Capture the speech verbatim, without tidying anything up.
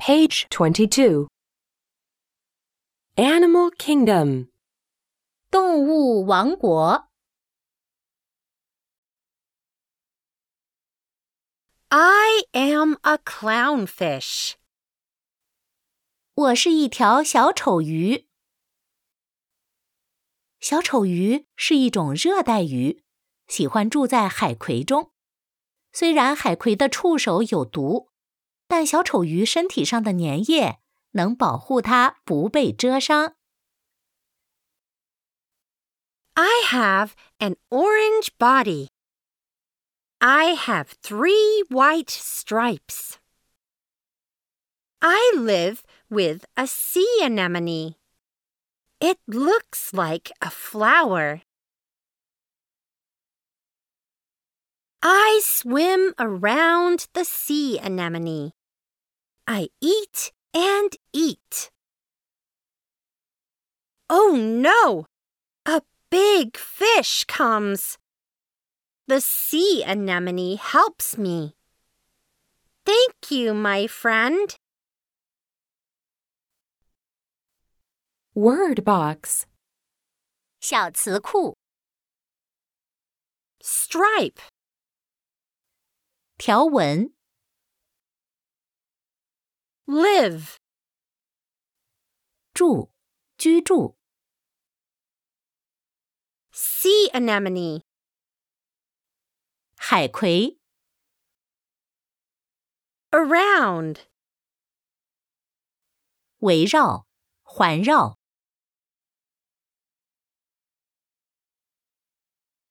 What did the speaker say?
Page twenty-two. Animal Kingdom. 动物王国。 I am a clownfish. 我是一条小丑鱼。小丑鱼是一种热带鱼，喜欢住在海葵中。虽然海葵的触手有毒，但小丑鱼身体上的粘液能保护它不被蛰伤。 I have an orange body. I have three white stripes. I live with a sea anemone. It looks like a flower. I swim around the sea anemone. I eat and eat. Oh no! A big fish comes. The sea anemone helps me. Thank you, my friend. Word box. 小词库。 Stripe. 条纹。 Live. 住，居住。 Sea anemone. 海葵。 Around. 围绕，环绕。